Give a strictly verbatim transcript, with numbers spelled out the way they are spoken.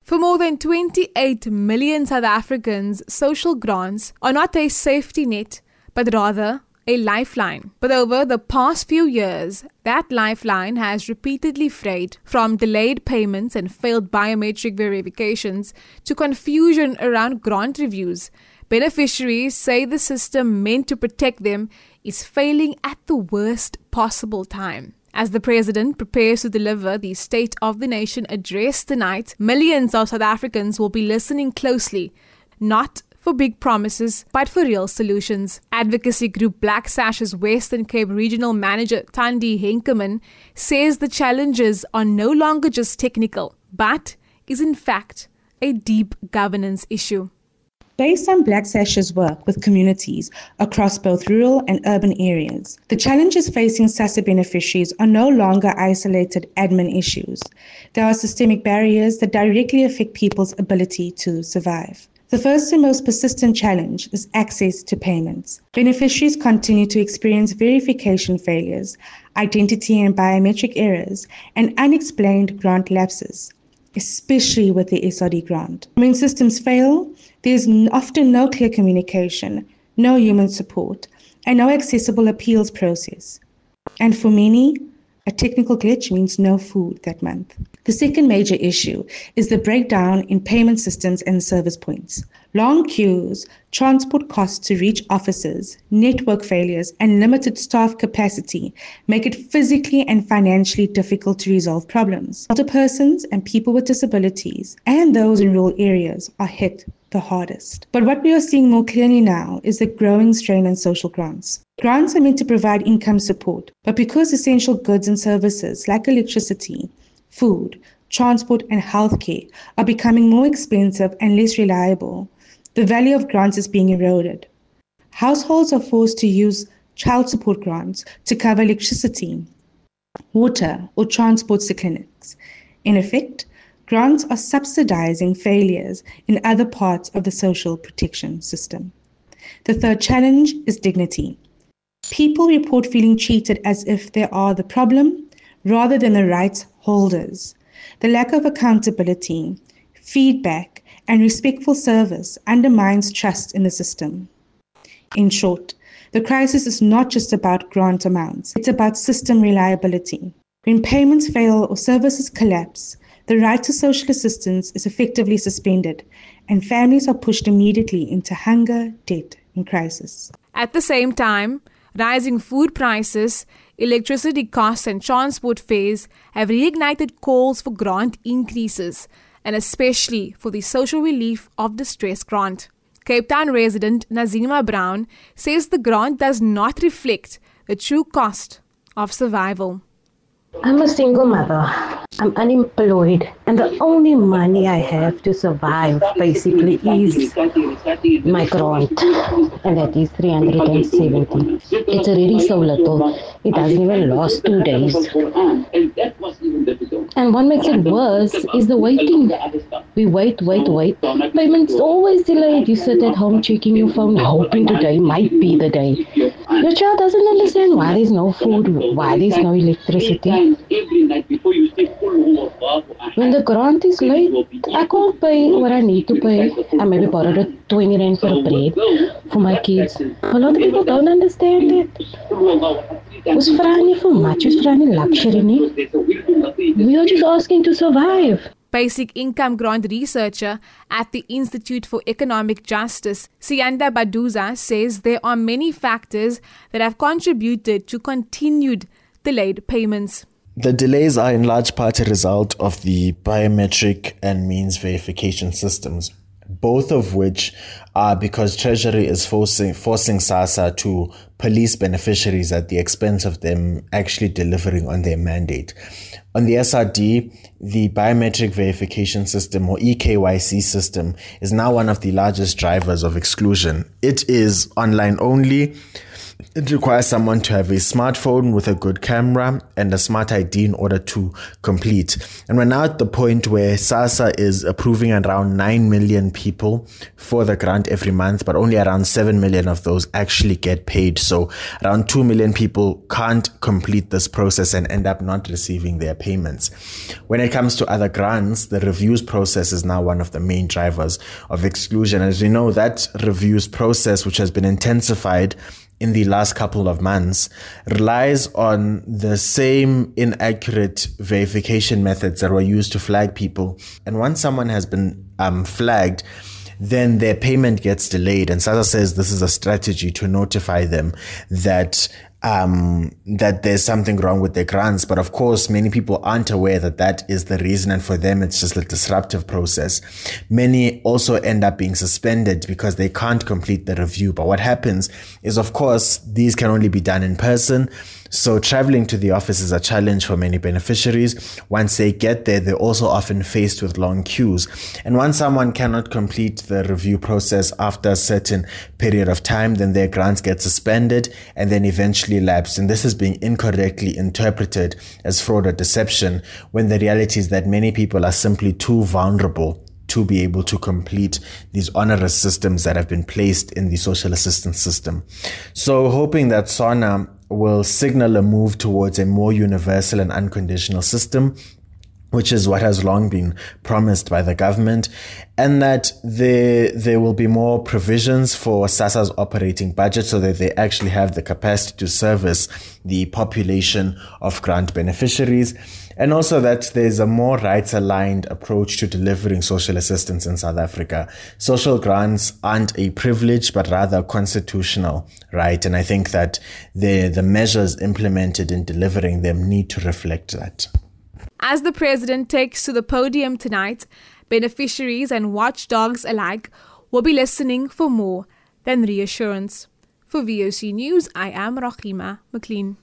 For more than twenty-eight million South Africans, social grants are not a safety net, but rather a lifeline. But over the past few years, that lifeline has repeatedly frayed, from delayed payments and failed biometric verifications to confusion around grant reviews. Beneficiaries say the system meant to protect them is failing at the worst possible time. As the President prepares to deliver the State of the Nation address tonight, millions of South Africans will be listening closely, not for big promises, but for real solutions. Advocacy group Black Sash's Western Cape Regional Manager Thandi Henkemann says the challenges are no longer just technical, but is in fact a deep governance issue. Based on Black Sash's work with communities across both rural and urban areas, the challenges facing SASSA beneficiaries are no longer isolated admin issues. There are systemic barriers that directly affect people's ability to survive. The first and most persistent challenge is access to payments. Beneficiaries continue to experience verification failures, identity and biometric errors, and unexplained grant lapses, especially with the S R D grant. When systems fail, there is often no clear communication, no human support, and no accessible appeals process. And for many, a technical glitch means no food that month. The second major issue is the breakdown in payment systems and service points. Long queues, transport costs to reach offices, network failures, and limited staff capacity make it physically and financially difficult to resolve problems. Older persons and people with disabilities and those in rural areas are hit the hardest. But what we are seeing more clearly now is the growing strain on social grants. Grants are meant to provide income support, but because essential goods and services like electricity, food, transport, and healthcare are becoming more expensive and less reliable, the value of grants is being eroded. Households are forced to use child support grants to cover electricity, water, or transport to clinics. In effect, grants are subsidizing failures in other parts of the social protection system. The third challenge is dignity. People report feeling treated as if they are the problem rather than the rights holders. The lack of accountability, feedback, and respectful service undermines trust in the system. In short, the crisis is not just about grant amounts, it's about system reliability. When payments fail or services collapse, the right to social assistance is effectively suspended, and families are pushed immediately into hunger, debt, and crisis. At the same time, rising food prices, electricity costs, and transport fares have reignited calls for grant increases, and especially for the social relief of distress grant. Cape Town resident Nazima Brown says the grant does not reflect the true cost of survival. I'm a single mother. I'm unemployed, and the only money I have to survive basically is my grant, and that is three hundred seventy. It's already so little, it doesn't even last two days. And what makes it worse is the waiting. We wait, wait, wait. Payments always delayed. You sit at home checking your phone, hoping today might be the day. Your child doesn't understand why there's no food, why there's no electricity. When the grant is late, I can't pay what I need to pay. I maybe borrowed a twenty rand for a bread for my kids. A lot of people don't understand it. Ons vra nie vir much, ons vra nie luxury nie. We are just asking to survive. Basic income grant researcher at the Institute for Economic Justice, Siyanda Baduza, says there are many factors that have contributed to continued delayed payments. The delays are in large part a result of the biometric and means verification systems, both of which are because Treasury is forcing, forcing SASSA to police beneficiaries at the expense of them actually delivering on their mandate. On the S R D, the biometric verification system, or E K Y C system, is now one of the largest drivers of exclusion. It is online only. It requires someone to have a smartphone with a good camera and a smart I D in order to complete. And we're now at the point where SASSA is approving around nine million people for the grant every month, but only around seven million of those actually get paid. So around two million people can't complete this process and end up not receiving their payments. When it comes to other grants, the reviews process is now one of the main drivers of exclusion. As we know, that reviews process, which has been intensified in the last couple of months, relies on the same inaccurate verification methods that were used to flag people. And once someone has been um, flagged, then their payment gets delayed. And SASSA says this is a strategy to notify them that um, that there's something wrong with their grants. But of course, many people aren't aware that that is the reason. And for them, it's just a disruptive process. Many also end up being suspended because they can't complete the review. But what happens is, of course, these can only be done in person. So traveling to the office is a challenge for many beneficiaries. Once they get there, they're also often faced with long queues. And once someone cannot complete the review process after a certain period of time, then their grants get suspended and then eventually lapsed. And this is being incorrectly interpreted as fraud or deception, when the reality is that many people are simply too vulnerable to be able to complete these onerous systems that have been placed in the social assistance system. So hoping that SONA will signal a move towards a more universal and unconditional system, which is what has long been promised by the government, and that there, there will be more provisions for SASSA's operating budget so that they actually have the capacity to service the population of grant beneficiaries, and also that there's a more rights-aligned approach to delivering social assistance in South Africa. Social grants aren't a privilege, but rather a constitutional right, and I think that the, the measures implemented in delivering them need to reflect that. As the president takes to the podium tonight, beneficiaries and watchdogs alike will be listening for more than reassurance. For V O C News, I am Rahima McLean.